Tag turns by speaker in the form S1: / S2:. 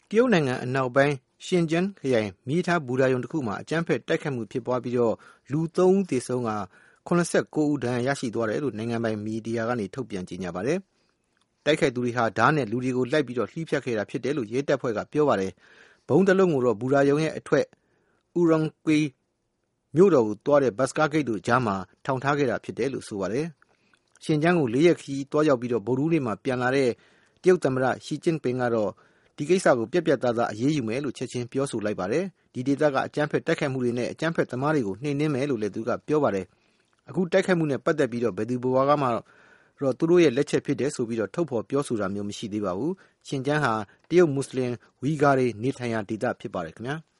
S1: တရုတ်နိုင်ငံအနောက်ပိုင်းရှင်ကျန်းခရိုင်မီးထားဘူရာယုံတစ်ခုမှာအကြမ်းဖက်တိုက်ခိုက်မှုဖြစ်ပွားပြီးတော့လူ3ဦးသေဆုံးက89ဦးဒဏ်ရာရရှိသွားတယ်လို့နိုင်ငံပိုင်မီဒီယာကနေထုတ်ပြန်ကြေညာပါတယ်။တိုက်ခိုက်သူတွေဟာဓာတ်နဲ့လူတွေကိုလိုက်ပြီးတော့လှိဖြတ်ခဲ့တာဖြစ်တယ်လို့ရဲတပ်ဖွဲ့ကပြောပါတယ်။ဘုံတစ်လုံးကိုတော့ဘူရာယုံရဲ့အထွက်ဥရန်ကွေမြို့တော်ကိုသွားတဲ့ဘတ်စကားဂိတ်တို့ကြားမှာထောင်ထားခဲ့တာဖြစ်တယ်လို့ဆိုပါတယ်။ရှင်ကျန်းကို4ရက်ခီးတွားရောက်ပြီးတော့ဗုဒ္ဓဟူးနေ့မှာပြန်လာတဲ့တရုတ်သမ္မတရှီကျင်းပင်ကတော့ဒီကိစ္စကိုပြက်ပြက်သားသားအရေးယူမယ်လို့ချက်ချင်းပြောဆိုလိုက်ပါတယ်။ဒီဒေသကအကြမ်းဖက်တိုက်ခိုက်မှုတွေနဲ့အကြမ်းဖက်သမားတွေကိုနှိမ်နင်းမယ်လို့လည်းသူကပြောပါတယ်။အခုတိုက်ခိုက်မှုနဲ့ပတ်သက်ပြီးတော့ဘယ်သူဘဝကမှတော့သူတို့ရဲ့လက်ချက်ဖြစ်တယ်ဆိုပြီးတော့ထုတ်ဖော်ပြောဆိုတာမျိုးမရှိသေးပါဘူး။ရှင်ကျန်းဟာတရုတ်မွတ်စလင်ဝီဂါတွေနေထိုင်ရာဒေသဖြစ်ပါတယ်ခင်ဗျာ။